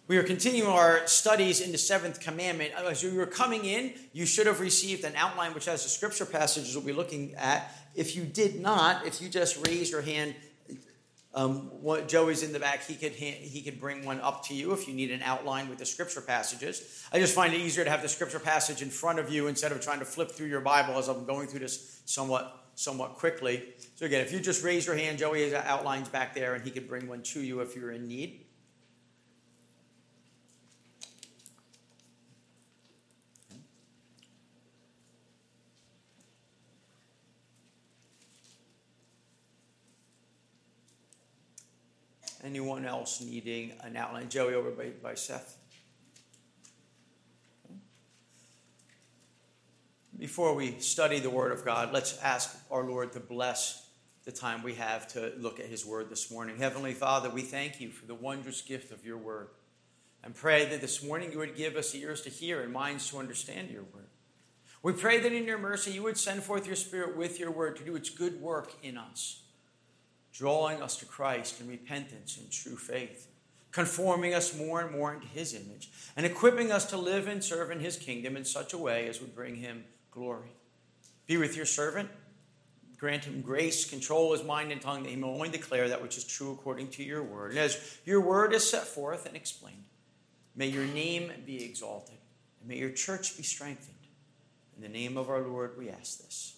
We are continuing our studies in the seventh commandment. As you were coming in, you should have received an outline which has the scripture passages we'll be looking at. If you did not, if you just raise your hand, Joey's in the back. He could bring one up to you if you need an outline with the scripture passages. I just find it easier to have the scripture passage in front of you instead of trying to flip through your Bible as I'm going through this somewhat quickly. So again, if you just raise your hand, Joey has outlines back there, and he could bring one to you if you're in need. Anyone else needing an outline? Joey over by Seth. Before we study the Word of God, let's ask our Lord to bless the time we have to look at His Word this morning. Heavenly Father, we thank You for the wondrous gift of Your Word, and pray that this morning You would give us ears to hear and minds to understand Your Word. We pray that in Your mercy You would send forth Your Spirit with Your Word to do its good work in us, drawing us to Christ in repentance and true faith, conforming us more and more into His image, and equipping us to live and serve in His kingdom in such a way as would bring Him glory. Be with Your servant. Grant him grace, control his mind and tongue, that he may only declare that which is true according to Your word. And as Your word is set forth and explained, may Your name be exalted, and may Your church be strengthened. In the name of our Lord, we ask this.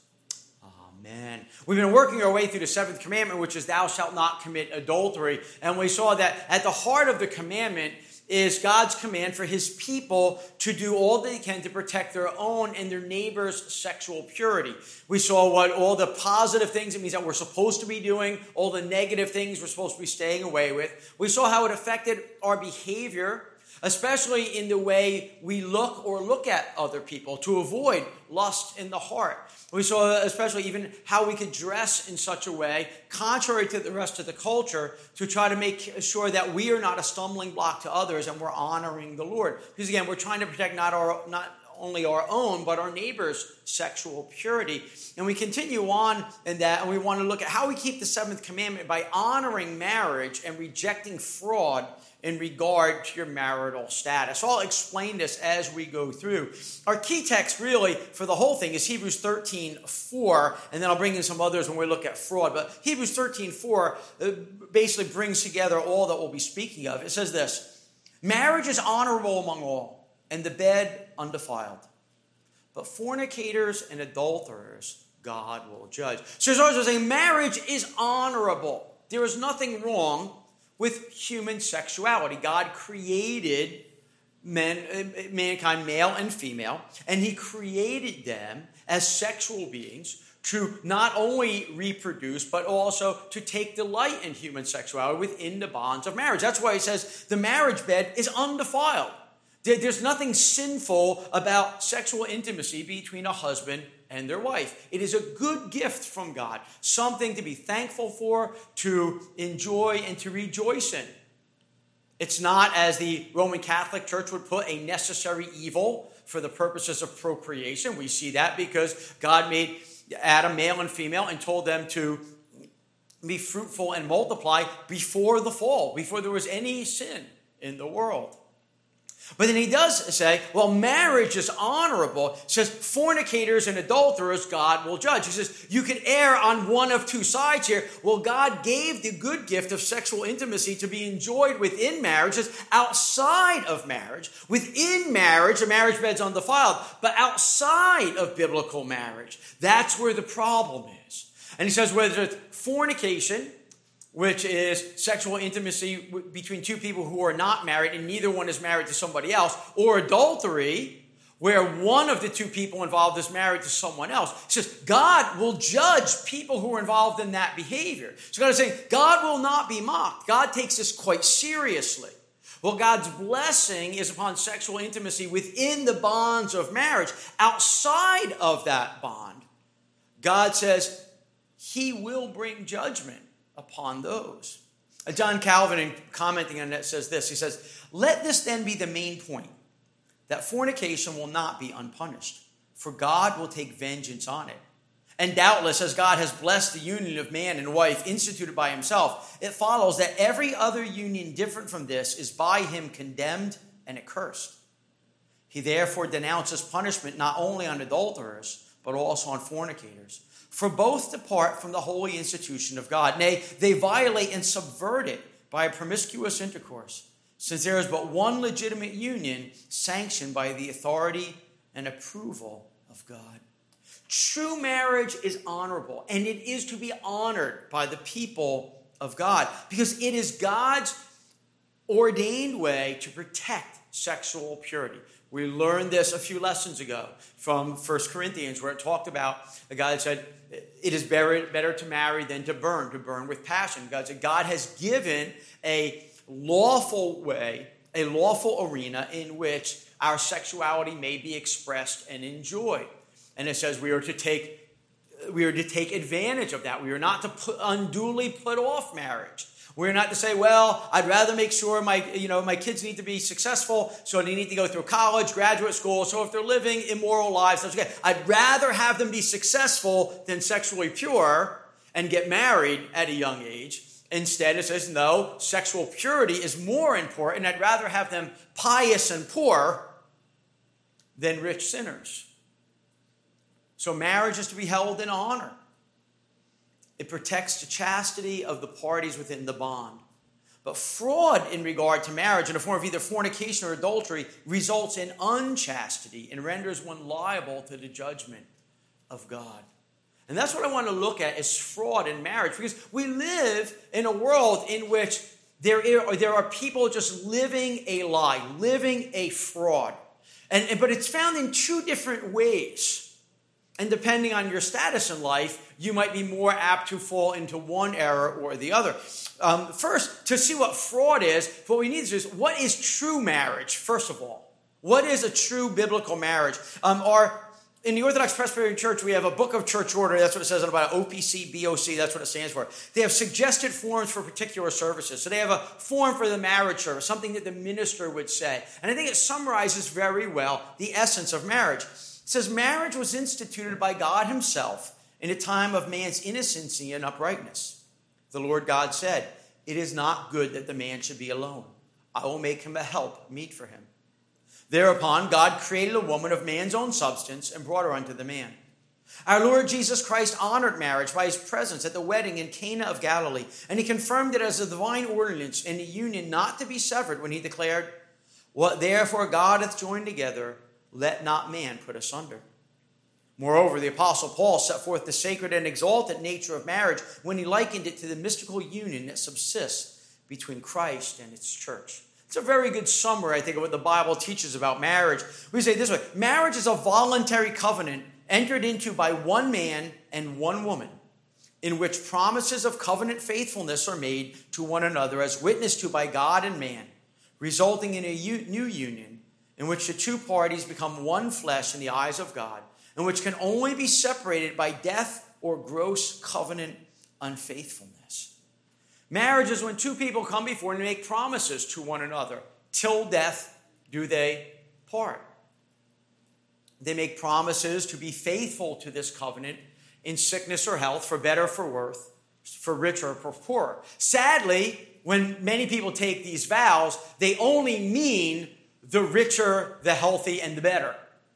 Amen. We've been working our way through the seventh commandment, which is thou shalt not commit adultery. And we saw that at the heart of the commandment is God's command for His people to do all they can to protect their own and their neighbor's sexual purity. We saw what all the positive things it means that we're supposed to be doing, all the negative things we're supposed to be staying away with. We saw how it affected our behavior, especially in the way we look at other people, to avoid lust in the heart. We saw especially even how we could dress in such a way, contrary to the rest of the culture, to try to make sure that we are not a stumbling block to others and we're honoring the Lord. Because again, we're trying to protect not only our own, but our neighbor's sexual purity. And we continue on in that, and we want to look at how we keep the seventh commandment by honoring marriage and rejecting fraud in regard to your marital status. So I'll explain this as we go through. Our key text really for the whole thing is Hebrews 13:4, and then I'll bring in some others when we look at fraud. But Hebrews 13:4 basically brings together all that we'll be speaking of. It says this: marriage is honorable among all, and the bed undefiled. But fornicators and adulterers God will judge. So as I was saying, marriage is honorable. There is nothing wrong with human sexuality. God created mankind, male and female, and He created them as sexual beings to not only reproduce, but also to take delight in human sexuality within the bonds of marriage. That's why He says the marriage bed is undefiled. There's nothing sinful about sexual intimacy between a husband and their wife. It is a good gift from God, something to be thankful for, to enjoy, and to rejoice in. It's not, as the Roman Catholic Church would put, a necessary evil for the purposes of procreation. We see that because God made Adam male and female and told them to be fruitful and multiply before the fall, before there was any sin in the world. But then He does say, well, marriage is honorable. He says, fornicators and adulterers God will judge. He says, you can err on one of two sides here. Well, God gave the good gift of sexual intimacy to be enjoyed within marriage. It's outside of marriage. Within marriage, the marriage bed's undefiled. But outside of biblical marriage, that's where the problem is. And He says, whether it's fornication, which is sexual intimacy between two people who are not married and neither one is married to somebody else, or adultery, where one of the two people involved is married to someone else. It says God will judge people who are involved in that behavior. So God is saying God will not be mocked. God takes this quite seriously. Well, God's blessing is upon sexual intimacy within the bonds of marriage. Outside of that bond, God says He will bring judgment upon those. John Calvin, in commenting on that, says this. He says, let this then be the main point, that fornication will not be unpunished, for God will take vengeance on it. And doubtless, as God has blessed the union of man and wife instituted by himself, it follows that every other union different from this is by him condemned and accursed. He therefore denounces punishment not only on adulterers, but also on fornicators. For both depart from the holy institution of God. Nay, they violate and subvert it by a promiscuous intercourse, since there is but one legitimate union sanctioned by the authority and approval of God. True marriage is honorable, and it is to be honored by the people of God, because it is God's ordained way to protect sexual purity. We learned this a few lessons ago from 1 Corinthians, where it talked about a guy that said, it is better to marry than to burn with passion. God said God has given a lawful way, a lawful arena in which our sexuality may be expressed and enjoyed. And it says we are to take advantage of that. We are not to unduly put off marriage. We're not to say, well, I'd rather make sure my kids need to be successful, so they need to go through college, graduate school. So if they're living immoral lives, that's okay. I'd rather have them be successful than sexually pure and get married at a young age. Instead, it says, no, sexual purity is more important. I'd rather have them pious and poor than rich sinners. So marriage is to be held in honor. It protects the chastity of the parties within the bond. But fraud in regard to marriage in the form of either fornication or adultery results in unchastity and renders one liable to the judgment of God. And that's what I want to look at, is fraud in marriage, because we live in a world in which there are people just living a lie, living a fraud. But it's found in two different ways. And depending on your status in life, you might be more apt to fall into one error or the other. First, to see what fraud is, what we need to do is, what is true marriage, first of all? What is a true biblical marriage? In the Orthodox Presbyterian Church, we have a book of church order. That's what it says about OPC, BOC. That's what it stands for. They have suggested forms for particular services. So they have a form for the marriage service, something that the minister would say. And I think it summarizes very well the essence of marriage. It says, marriage was instituted by God himself in a time of man's innocency and uprightness. The Lord God said, it is not good that the man should be alone. I will make him a help meet for him. Thereupon, God created a woman of man's own substance and brought her unto the man. Our Lord Jesus Christ honored marriage by his presence at the wedding in Cana of Galilee, and he confirmed it as a divine ordinance in the union not to be severed when he declared, what therefore God hath joined together, let not man put asunder. Moreover, the Apostle Paul set forth the sacred and exalted nature of marriage when he likened it to the mystical union that subsists between Christ and its church. It's a very good summary, I think, of what the Bible teaches about marriage. We say it this way: marriage is a voluntary covenant entered into by one man and one woman, in which promises of covenant faithfulness are made to one another as witnessed to by God and man, resulting in a new union in which the two parties become one flesh in the eyes of God, and which can only be separated by death or gross covenant unfaithfulness. Marriage is when two people come before and make promises to one another. Till death do they part. They make promises to be faithful to this covenant in sickness or health, for better or for worse, for richer or for poorer. Sadly, when many people take these vows, they only mean the richer, the healthy, and the better.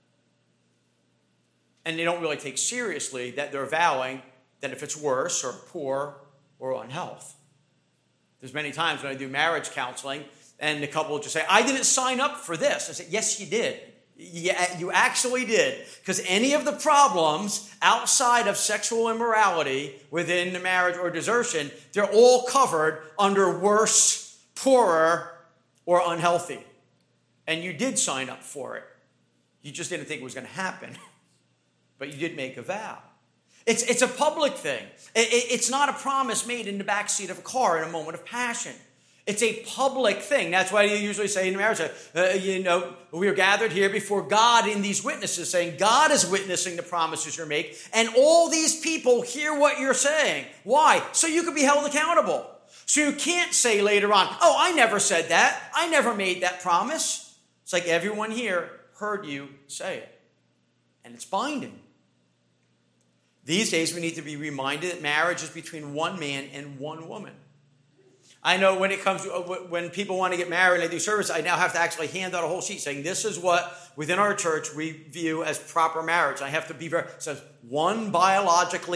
And they don't really take seriously that they're vowing that if it's worse or poor or unhealth. There's many times when I do marriage counseling and the couple will just say, I didn't sign up for this. I say, yes, you did. Yeah, you actually did. Because any of the problems outside of sexual immorality within the marriage or desertion, they're all covered under worse, poorer, or unhealthy. And you did sign up for it. You just didn't think it was going to happen. But you did make a vow. It's a public thing. It's not a promise made in the backseat of a car in a moment of passion. It's a public thing. That's why you usually say in marriage, we are gathered here before God in these witnesses, saying God is witnessing the promises you make, and all these people hear what you're saying. Why? So you can be held accountable. So you can't say later on, oh, I never said that. I never made that promise. It's like everyone here heard you say it. And it's binding. These days, we need to be reminded that marriage is between one man and one woman. I know when it comes to when people want to get married and they do service, I now have to actually hand out a whole sheet saying this is what within our church we view as proper marriage. I have to be very, it says one biological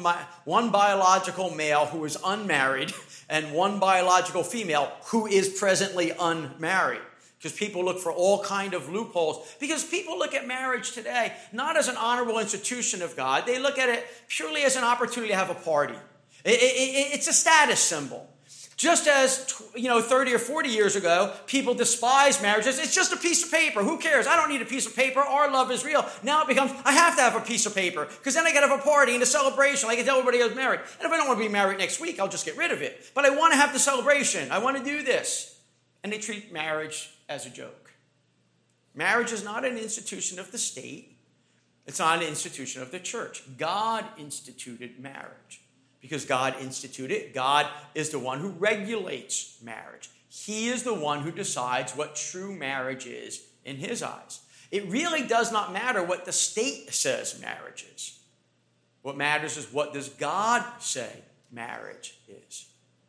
male who is unmarried and one biological female who is presently unmarried. Because people look for all kind of loopholes. Because people look at marriage today not as an honorable institution of God. They look at it purely as an opportunity to have a party. It's a status symbol. Just as 30 or 40 years ago, people despised marriages. It's just a piece of paper. Who cares? I don't need a piece of paper. Our love is real. Now it becomes, I have to have a piece of paper because then I got to have a party and a celebration. I can tell everybody I was married. And if I don't want to be married next week, I'll just get rid of it. But I want to have the celebration. I want to do this. And they treat marriage as a joke. Marriage is not an institution of the state. It's not an institution of the church. God instituted marriage. Because God instituted it, God is the one who regulates marriage. He is the one who decides what true marriage is in his eyes. It really does not matter what the state says marriage is. What matters is what does God say marriage is.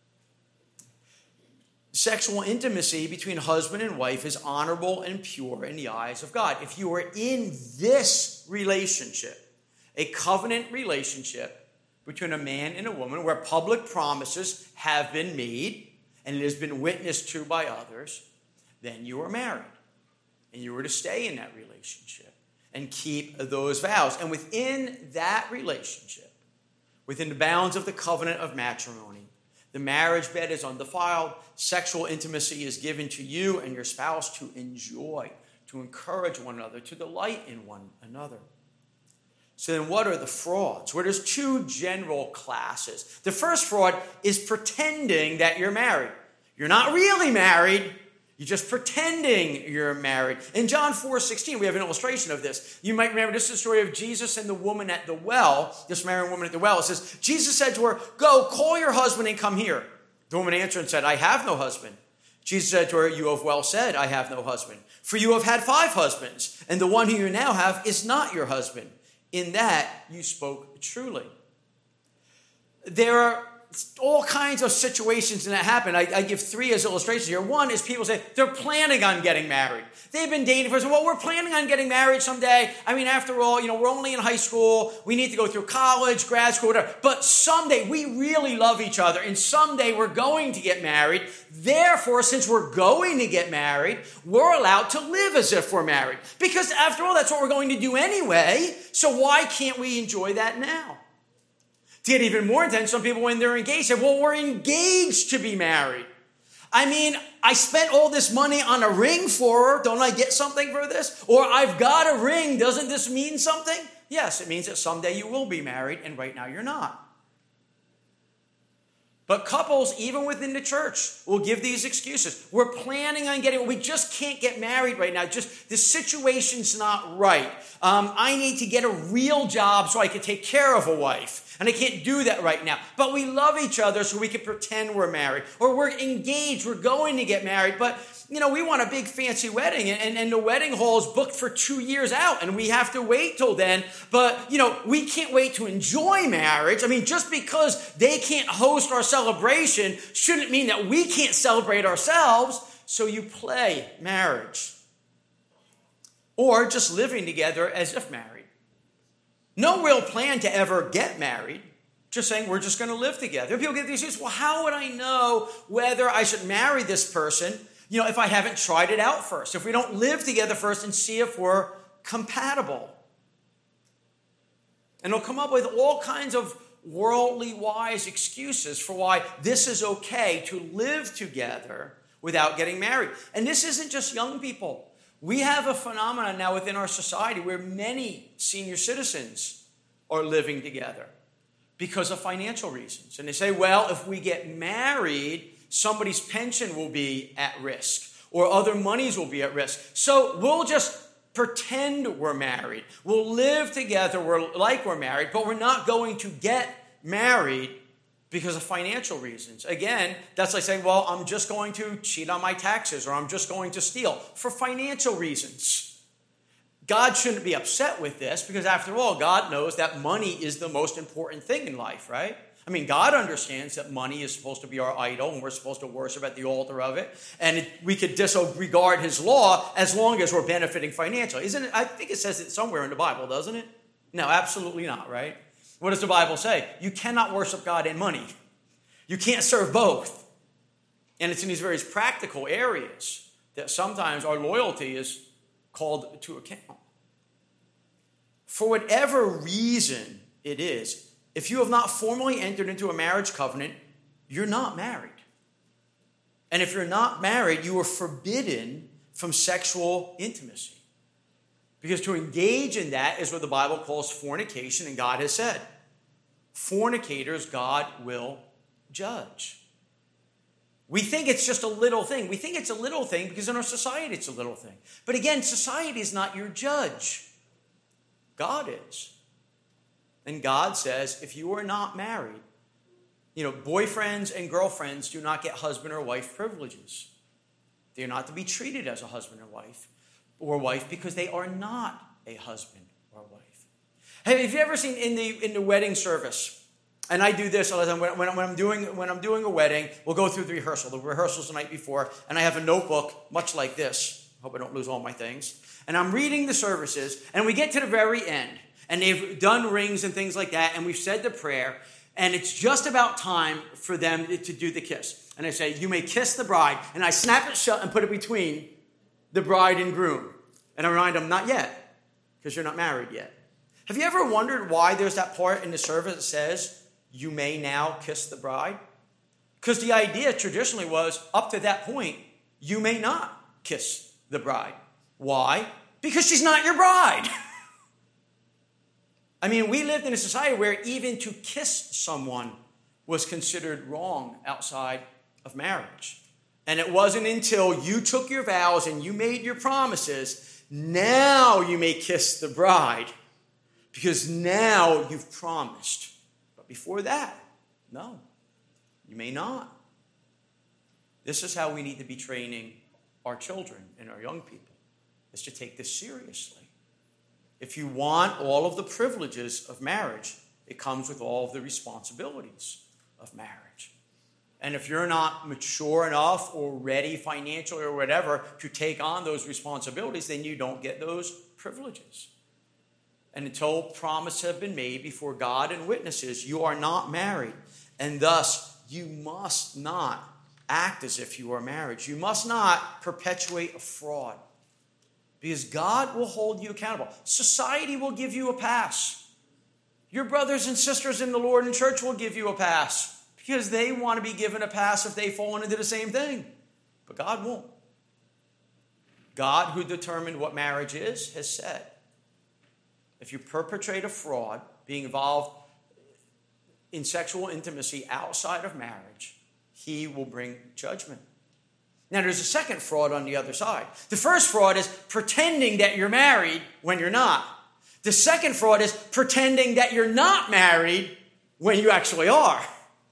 Sexual intimacy between husband and wife is honorable and pure in the eyes of God. If you are in this relationship, a covenant relationship between a man and a woman where public promises have been made and it has been witnessed to by others, then you are married. And you are to stay in that relationship and keep those vows. And within that relationship, within the bounds of the covenant of matrimony, the marriage bed is undefiled. Sexual intimacy is given to you and your spouse to enjoy, to encourage one another, to delight in one another. So then what are the frauds? Well, there's two general classes. The first fraud is pretending that you're married. You're not really married. You're just pretending you're married. In John 4:16, we have an illustration of this. You might remember this is the story of Jesus and the woman at the well, this married woman at the well. It says, Jesus said to her, go, call your husband and come here. The woman answered and said, I have no husband. Jesus said to her, you have well said, I have no husband. For you have had 5 husbands, and the one who you now have is not your husband. In that you spoke truly. There are all kinds of situations that happen. I give 3 as illustrations here. One is people say they're planning on getting married. They've been dating for, well, we're planning on getting married someday. I mean, after all, we're only in high school. We need to go through college, grad school, whatever. But someday we really love each other, and someday we're going to get married. Therefore, since we're going to get married, we're allowed to live as if we're married. Because after all, that's what we're going to do anyway. So why can't we enjoy that now? To get even more intense, some people, when they're engaged, say, well, we're engaged to be married. I mean, I spent all this money on a ring for her. Don't I get something for this? Or I've got a ring. Doesn't this mean something? Yes, it means that someday you will be married, and right now you're not. But couples, even within the church, will give these excuses. We're planning on we just can't get married right now. Just the situation's not right. I need to get a real job so I can take care of a wife. And I can't do that right now. But we love each other so we can pretend we're married. Or we're engaged, we're going to get married. But, we want a big fancy wedding. And the wedding hall is booked for 2 years out. And we have to wait till then. But, we can't wait to enjoy marriage. I mean, just because they can't host our celebration shouldn't mean that we can't celebrate ourselves. So you play marriage. Or just living together as if married. No real plan to ever get married. Just saying we're just going to live together. People get these issues. Well, how would I know whether I should marry this person, if I haven't tried it out first? If we don't live together first and see if we're compatible. And they'll come up with all kinds of worldly wise excuses for why this is okay to live together without getting married. And this isn't just young people. We have a phenomenon now within our society where many senior citizens are living together because of financial reasons. And they say, well, if we get married, somebody's pension will be at risk or other monies will be at risk. So we'll just pretend we're married. We'll live together like we're married, but we're not going to get married because of financial reasons. Again, that's like saying, well, I'm just going to cheat on my taxes or I'm just going to steal for financial reasons. God shouldn't be upset with this because, after all, God knows that money is the most important thing in life, right? I mean, God understands that money is supposed to be our idol and we're supposed to worship at the altar of it. And we could disregard his law as long as we're benefiting financially. Isn't it? I think it says it somewhere in the Bible, doesn't it? No, absolutely not, right? What does the Bible say? You cannot worship God and money. You can't serve both. And it's in these various practical areas that sometimes our loyalty is called to account. For whatever reason it is, if you have not formally entered into a marriage covenant, you're not married. And if you're not married, you are forbidden from sexual intimacy. Because to engage in that is what the Bible calls fornication, and God has said, fornicators God will judge. We think it's just a little thing. We think it's a little thing because in our society it's a little thing. But again, society is not your judge. God is. And God says, if you are not married, boyfriends and girlfriends do not get husband or wife privileges. They are not to be treated as a husband or wife because they are not a husband or wife. Hey, have you ever seen in the wedding service? And I do this all the time. When I'm doing a wedding, we'll go through the rehearsal. The rehearsal's the night before, and I have a notebook much like this. Hope I don't lose all my things. And I'm reading the services, and we get to the very end, and they've done rings and things like that, and we've said the prayer, and it's just about time for them to do the kiss. And I say, you may kiss the bride, and I snap it shut and put it between the bride and groom. And I remind them, not yet, because you're not married yet. Have you ever wondered why there's that part in the service that says, you may now kiss the bride? Because the idea traditionally was, up to that point, you may not kiss the bride. Why? Because she's not your bride. I mean, we lived in a society where even to kiss someone was considered wrong outside of marriage. And it wasn't until you took your vows and you made your promises, now you may kiss the bride, because now you've promised. But before that, no, you may not. This is how we need to be training our children and our young people, is to take this seriously. If you want all of the privileges of marriage, it comes with all of the responsibilities of marriage. And if you're not mature enough or ready financially or whatever to take on those responsibilities, then you don't get those privileges. And until promises have been made before God and witnesses, you are not married. And thus, you must not act as if you are married. You must not perpetuate a fraud, because God will hold you accountable. Society will give you a pass. Your brothers and sisters in the Lord and church will give you a pass, because they want to be given a pass if they fall into the same thing. But God won't. God, who determined what marriage is, has said, if you perpetrate a fraud, being involved in sexual intimacy outside of marriage, he will bring judgment. Now, there's a second fraud on the other side. The first fraud is pretending that you're married when you're not. The second fraud is pretending that you're not married when you actually are.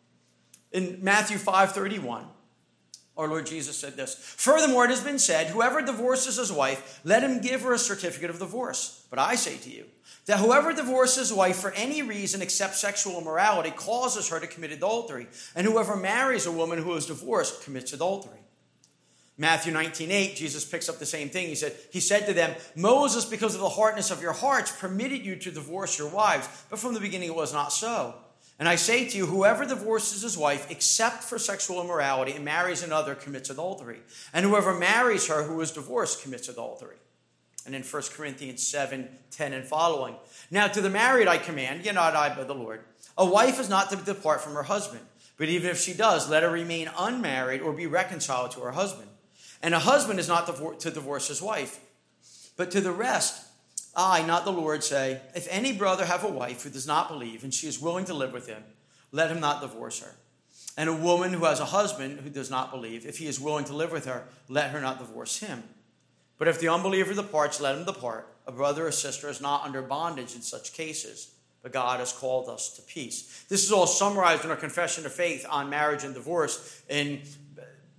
In Matthew 5:31, our Lord Jesus said this, "Furthermore, it has been said, whoever divorces his wife, let him give her a certificate of divorce. But I say to you, that whoever divorces his wife for any reason except sexual immorality causes her to commit adultery. And whoever marries a woman who is divorced commits adultery." Matthew 19:8, Jesus picks up the same thing. He said to them, "Moses, because of the hardness of your hearts, permitted you to divorce your wives, but from the beginning it was not so. And I say to you, whoever divorces his wife except for sexual immorality and marries another commits adultery. And whoever marries her who is divorced commits adultery." And in 1 Corinthians 7:10 and following, "Now to the married I command, yet not I but the Lord, a wife is not to depart from her husband. But even if she does, let her remain unmarried or be reconciled to her husband. And a husband is not to divorce his wife. But to the rest, I, not the Lord, say, if any brother have a wife who does not believe and she is willing to live with him, let him not divorce her. And a woman who has a husband who does not believe, if he is willing to live with her, let her not divorce him. But if the unbeliever departs, let him depart. A brother or sister is not under bondage in such cases, but God has called us to peace." This is all summarized in our confession of faith on marriage and divorce in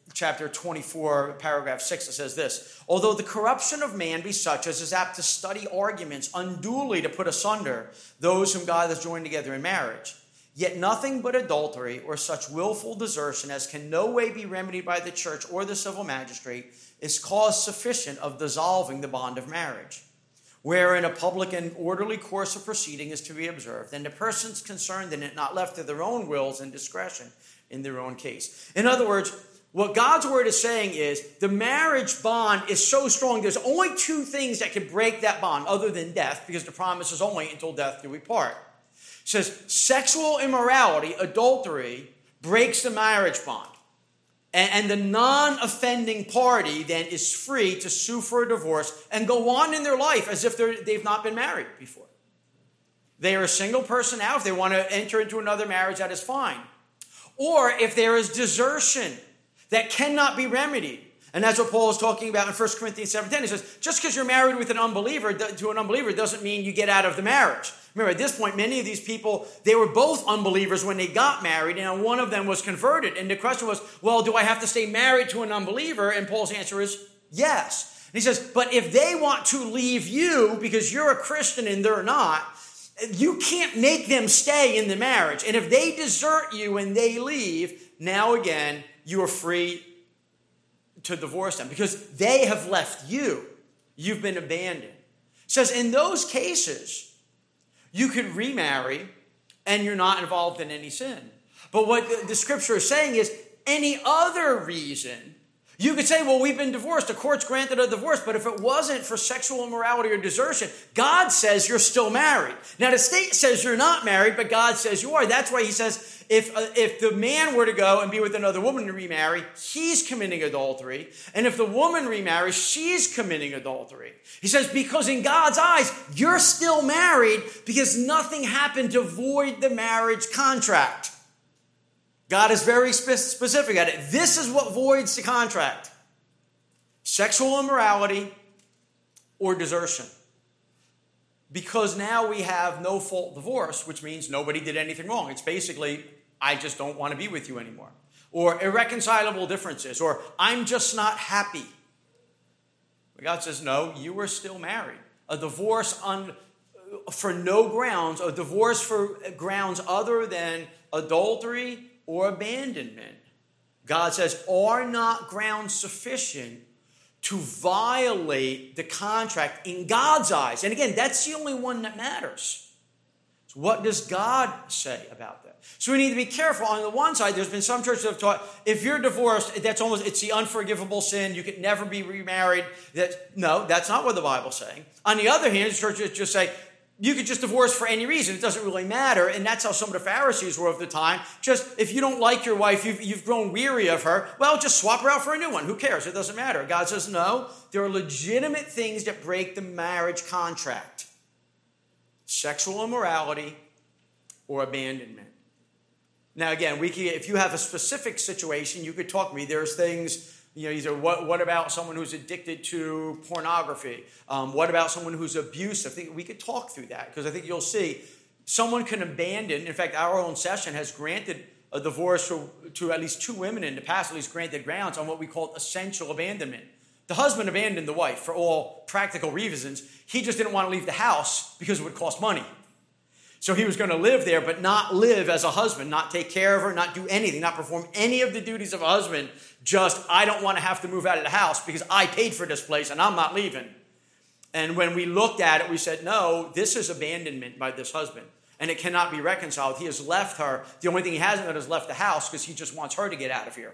chapter 24, paragraph 6, it says this: although the corruption of man be such as is apt to study arguments unduly to put asunder those whom God has joined together in marriage, yet nothing but adultery or such willful desertion as can no way be remedied by the church or the civil magistrate is cause sufficient of dissolving the bond of marriage, wherein a public and orderly course of proceeding is to be observed, and the persons concerned in it not left to their own wills and discretion in their own case. In other words, what God's word is saying is the marriage bond is so strong, there's only two things that can break that bond other than death, because the promise is only until death do we part. It says sexual immorality, adultery, breaks the marriage bond. And the non-offending party then is free to sue for a divorce and go on in their life as if they've not been married before. They are a single person now. If they want to enter into another marriage, that is fine. Or if there is desertion that cannot be remedied. And that's what Paul is talking about in 1 Corinthians 7:10. He says, just because you're married with an unbeliever to an unbeliever doesn't mean you get out of the marriage. Remember, at this point, many of these people, they were both unbelievers when they got married, and one of them was converted. And the question was, well, do I have to stay married to an unbeliever? And Paul's answer is yes. And he says, but if they want to leave you because you're a Christian and they're not, you can't make them stay in the marriage. And if they desert you and they leave, now again, you are free to divorce them because they have left you. You've been abandoned. It says in those cases, you could remarry and you're not involved in any sin. But what the scripture is saying is any other reason, you could say, well, we've been divorced. The court's granted a divorce. But if it wasn't for sexual immorality or desertion, God says you're still married. Now, the state says you're not married, but God says you are. That's why he says if the man were to go and be with another woman and remarry, he's committing adultery. And if the woman remarries, she's committing adultery. He says because in God's eyes, you're still married because nothing happened to void the marriage contract. God is very specific at it. This is what voids the contract. Sexual immorality or desertion. Because now we have no fault divorce, which means nobody did anything wrong. It's basically, I just don't want to be with you anymore. Or irreconcilable differences. Or I'm just not happy. But God says, no, you are still married. A divorce for no grounds, a divorce for grounds other than adultery or abandonment, God says, are not grounds sufficient to violate the contract in God's eyes. And again, that's the only one that matters. So what does God say about that? So we need to be careful. On the one side, there's been some churches that have taught, if you're divorced, it's the unforgivable sin. You can never be remarried. No, that's not what the Bible's saying. On the other hand, churches just say, you could just divorce for any reason. It doesn't really matter. And that's how some of the Pharisees were of the time. Just if you don't like your wife, you've grown weary of her, well, just swap her out for a new one. Who cares? It doesn't matter. God says, no, there are legitimate things that break the marriage contract. Sexual immorality or abandonment. Now, again, if you have a specific situation, you could talk to me. There's things... either what about someone who's addicted to pornography? What about someone who's abusive? We could talk through that because I think you'll see someone can abandon. In fact, our own session has granted a divorce to at least two women in the past, at least granted grounds on what we call essential abandonment. The husband abandoned the wife for all practical reasons. He just didn't want to leave the house because it would cost money. So he was going to live there, but not live as a husband, not take care of her, not do anything, not perform any of the duties of a husband. Just, I don't want to have to move out of the house because I paid for this place and I'm not leaving. And when we looked at it, we said, no, this is abandonment by this husband. And it cannot be reconciled. He has left her. The only thing he hasn't done is left the house because he just wants her to get out of here.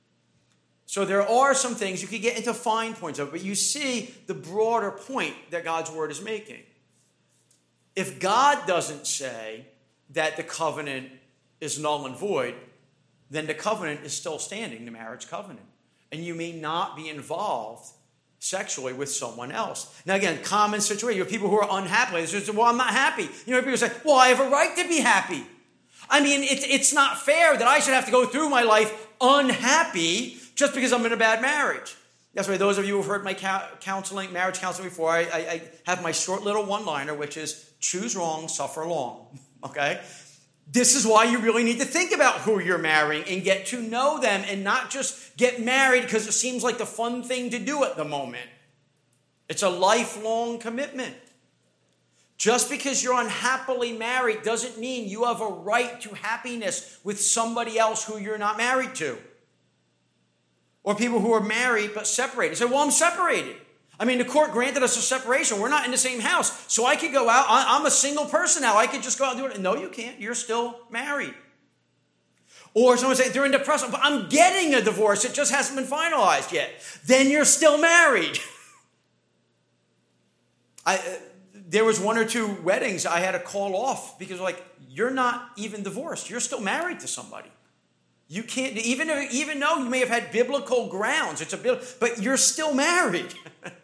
So there are some things, you could get into fine points of it, but you see the broader point that God's word is making. If God doesn't say that the covenant is null and void, then the covenant is still standing, the marriage covenant. And you may not be involved sexually with someone else. Now again, common situation. You have people who are unhappy. They say, well, I'm not happy. People say, well, I have a right to be happy. I mean, it's not fair that I should have to go through my life unhappy just because I'm in a bad marriage. That's why those of you who have heard my marriage counseling before, I have my short little one-liner, which is choose wrong, suffer long. Okay? This is why you really need to think about who you're marrying and get to know them and not just get married because it seems like the fun thing to do at the moment. It's a lifelong commitment. Just because you're unhappily married doesn't mean you have a right to happiness with somebody else who you're not married to. Or people who are married but separated. Say, well, I'm separated. I mean, the court granted us a separation. We're not in the same house. So I could go out. I'm a single person now. I could just go out and do it. No, you can't. You're still married. Or someone say, they're in depression. But I'm getting a divorce. It just hasn't been finalized yet. Then you're still married. There was 1 or 2 weddings I had to call off because you're not even divorced. You're still married to somebody. You can't, even though you may have had biblical grounds, but you're still married.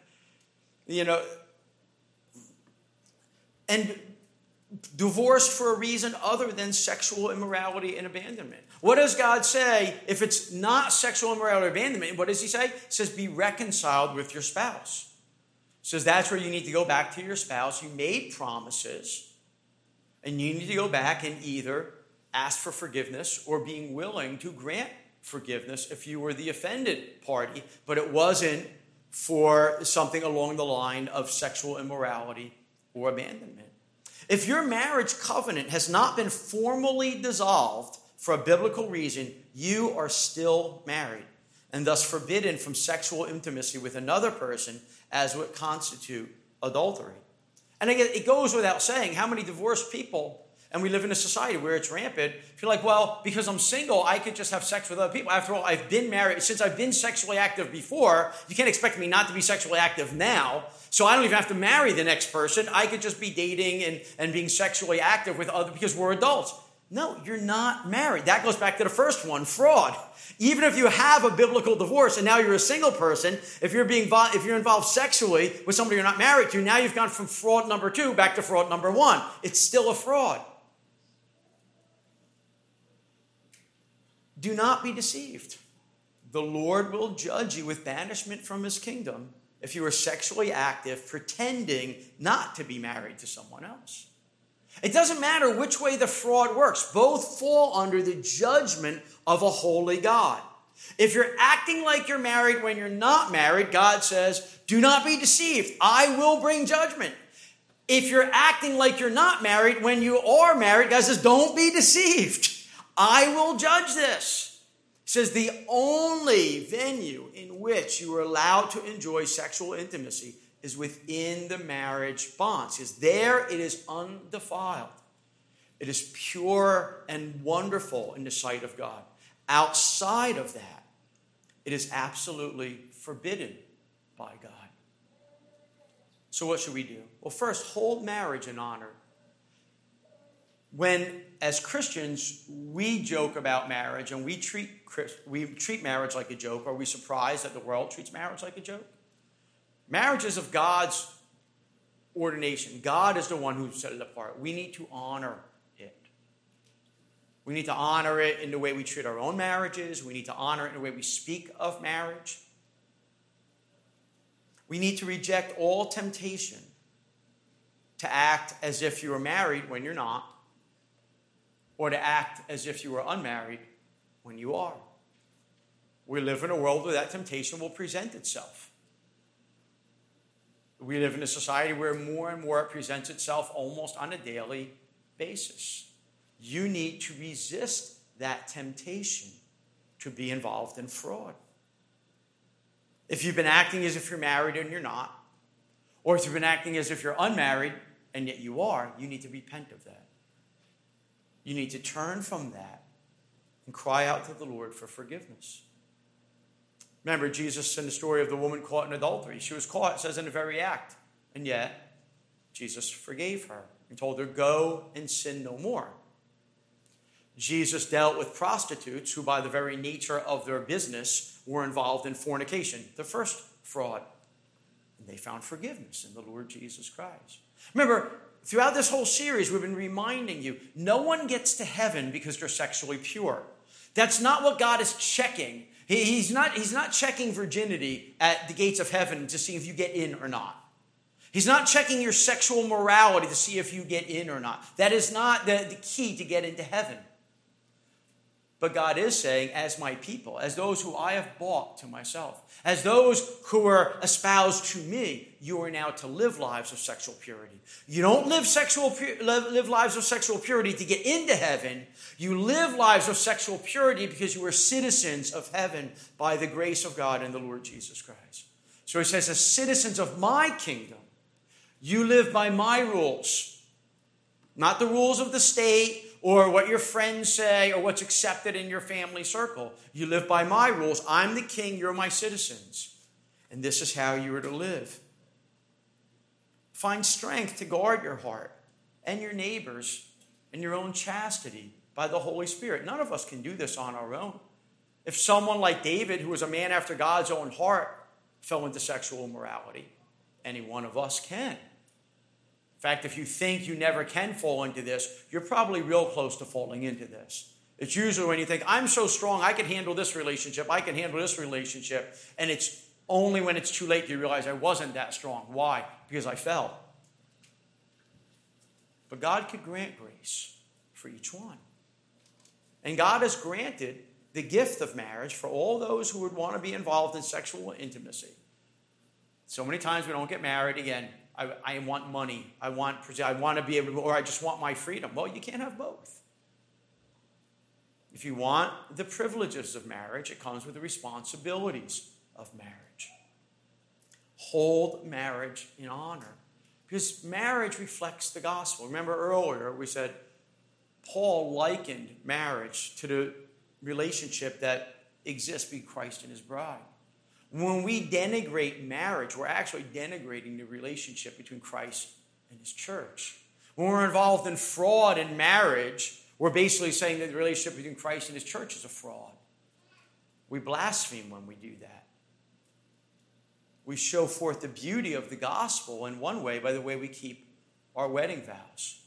And divorced for a reason other than sexual immorality and abandonment. What does God say if it's not sexual immorality or abandonment? What does he say? He says, be reconciled with your spouse. He says that's where you need to go back to your spouse. You made promises, and you need to go back and either ask for forgiveness or being willing to grant forgiveness if you were the offended party, but it wasn't for something along the line of sexual immorality or abandonment. If your marriage covenant has not been formally dissolved for a biblical reason, you are still married and thus forbidden from sexual intimacy with another person as would constitute adultery. And again, it goes without saying how many divorced people, and we live in a society where it's rampant, feel like, well, because I'm single, I could just have sex with other people. After all, I've been married. Since I've been sexually active before, you can't expect me not to be sexually active now. So I don't even have to marry the next person. I could just be dating and being sexually active with other because we're adults. No, you're not married. That goes back to the first one, fraud. Even if you have a biblical divorce and now you're a single person, if you're involved sexually with somebody you're not married to, now you've gone from fraud number 2 back to fraud number 1. It's still a fraud. Do not be deceived. The Lord will judge you with banishment from his kingdom if you are sexually active, pretending not to be married to someone else. It doesn't matter which way the fraud works. Both fall under the judgment of a holy God. If you're acting like you're married when you're not married, God says, do not be deceived. I will bring judgment. If you're acting like you're not married when you are married, God says, don't be deceived. I will judge this. He says the only venue in which you are allowed to enjoy sexual intimacy is within the marriage bonds. He says there it is undefiled. It is pure and wonderful in the sight of God. Outside of that, it is absolutely forbidden by God. So what should we do? Well, first, hold marriage in honor. When, as Christians, we joke about marriage and we treat marriage like a joke, are we surprised that the world treats marriage like a joke? Marriage is of God's ordination. God is the one who set it apart. We need to honor it. We need to honor it in the way we treat our own marriages. We need to honor it in the way we speak of marriage. We need to reject all temptation to act as if you are married when you're not, or to act as if you are unmarried when you are. We live in a world where that temptation will present itself. We live in a society where more and more it presents itself almost on a daily basis. You need to resist that temptation to be involved in fraud. If you've been acting as if you're married and you're not, or if you've been acting as if you're unmarried and yet you are, you need to repent of that. You need to turn from that and cry out to the Lord for forgiveness. Remember Jesus in the story of the woman caught in adultery. She was caught, it says, in the very act. And yet, Jesus forgave her and told her, go and sin no more. Jesus dealt with prostitutes who, by the very nature of their business, were involved in fornication, the first fraud. And they found forgiveness in the Lord Jesus Christ. Remember, throughout this whole series, we've been reminding you, no one gets to heaven because they're sexually pure. That's not what God is checking. He's not checking virginity at the gates of heaven to see if you get in or not. He's not checking your sexual morality to see if you get in or not. That is not the key to get into heaven. But God is saying, as my people, as those who I have bought to myself, as those who are espoused to me, you are now to live lives of sexual purity. You don't live lives of sexual purity to get into heaven. You live lives of sexual purity because you are citizens of heaven by the grace of God and the Lord Jesus Christ. So he says, as citizens of my kingdom, you live by my rules, not the rules of the state or what your friends say or what's accepted in your family circle. You live by my rules. I'm the king. You're my citizens. And this is how you are to live. Find strength to guard your heart and your neighbors and your own chastity by the Holy Spirit. None of us can do this on our own. If someone like David, who was a man after God's own heart, fell into sexual immorality, any one of us can. In fact, if you think you never can fall into this, you're probably real close to falling into this. It's usually when you think, I'm so strong, I can handle this relationship, I can handle this relationship, and it's only when it's too late do you realize I wasn't that strong. Why? Because I fell. But God could grant grace for each one. And God has granted the gift of marriage for all those who would want to be involved in sexual intimacy. So many times we don't get married. Again, I want money. I want to be able to, or I just want my freedom. Well, you can't have both. If you want the privileges of marriage, it comes with the responsibilities of marriage. Hold marriage in honor. Because marriage reflects the gospel. Remember earlier we said Paul likened marriage to the relationship that exists between Christ and his bride. When we denigrate marriage, we're actually denigrating the relationship between Christ and his church. When we're involved in fraud in marriage, we're basically saying that the relationship between Christ and his church is a fraud. We blaspheme when we do that. We show forth the beauty of the gospel in one way by the way we keep our wedding vows.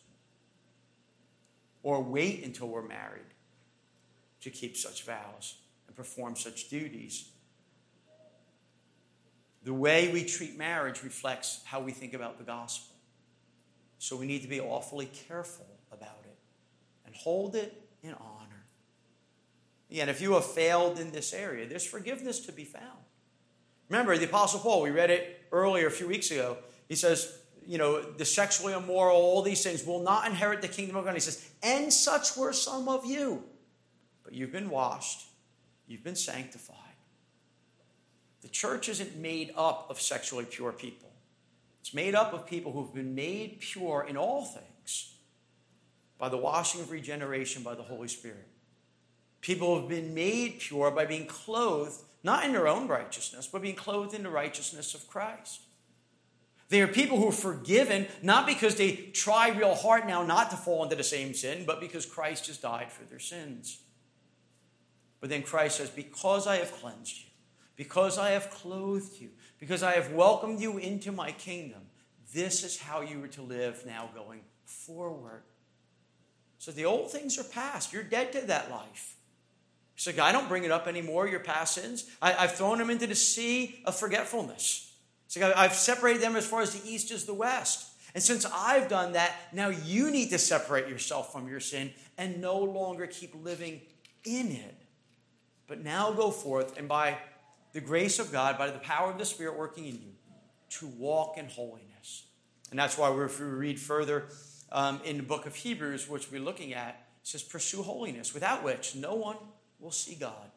Or wait until we're married to keep such vows and perform such duties. The way we treat marriage reflects how we think about the gospel. So we need to be awfully careful about it and hold it in honor. Again, if you have failed in this area, there's forgiveness to be found. Remember, the Apostle Paul, we read it earlier a few weeks ago. He says, the sexually immoral, all these things will not inherit the kingdom of God. He says, and such were some of you. But you've been washed. You've been sanctified. The church isn't made up of sexually pure people. It's made up of people who've been made pure in all things by the washing of regeneration by the Holy Spirit. People who have been made pure by being clothed, not in their own righteousness, but being clothed in the righteousness of Christ. They are people who are forgiven, not because they try real hard now not to fall into the same sin, but because Christ has died for their sins. But then Christ says, because I have cleansed you, because I have clothed you, because I have welcomed you into my kingdom, this is how you are to live now going forward. So the old things are past. You're dead to that life. So God, I don't bring it up anymore, your past sins. I've thrown them into the sea of forgetfulness. So I've separated them as far as the east is the west. And since I've done that, now you need to separate yourself from your sin and no longer keep living in it. But now go forth and by the grace of God, by the power of the Spirit working in you, to walk in holiness. And that's why if we read further in the book of Hebrews, which we're looking at, it says, pursue holiness, without which no one will see God.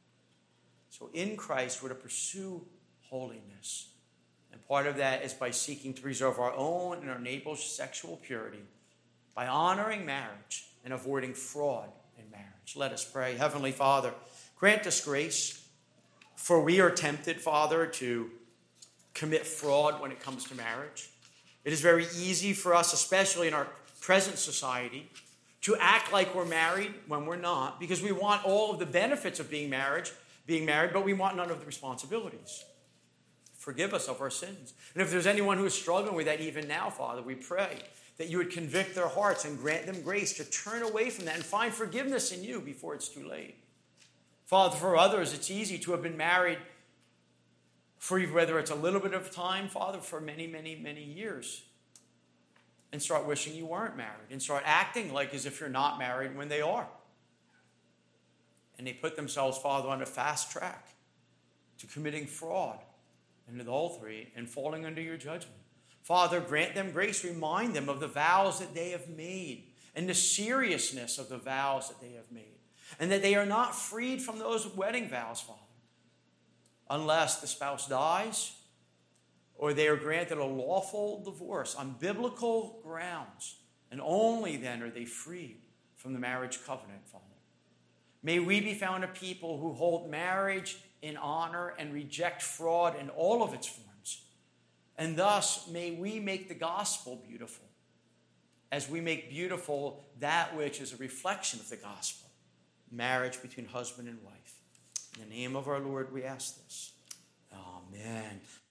So in Christ, we're to pursue holiness. And part of that is by seeking to preserve our own and our neighbor's sexual purity, by honoring marriage and avoiding fraud in marriage. Let us pray. Heavenly Father, grant us grace, for we are tempted, Father, to commit fraud when it comes to marriage. It is very easy for us, especially in our present society, to act like we're married when we're not, because we want all of the benefits of being married, but we want none of the responsibilities. Forgive us of our sins. And if there's anyone who is struggling with that even now, Father, we pray that you would convict their hearts and grant them grace to turn away from that and find forgiveness in you before it's too late. Father, for others, it's easy to have been married For whether it's a little bit of time, Father, for many, many, many years. And start wishing you weren't married. And start acting like as if you're not married when they are. And they put themselves, Father, on a fast track to committing fraud and adultery and falling under your judgment. Father, grant them grace. Remind them of the vows that they have made and the seriousness of the vows that they have made. And that they are not freed from those wedding vows, Father, unless the spouse dies or they are granted a lawful divorce on biblical grounds. And only then are they freed from the marriage covenant, Father. May we be found a people who hold marriage in honor and reject fraud in all of its forms. And thus, may we make the gospel beautiful as we make beautiful that which is a reflection of the gospel, marriage between husband and wife. In the name of our Lord, we ask this. Amen.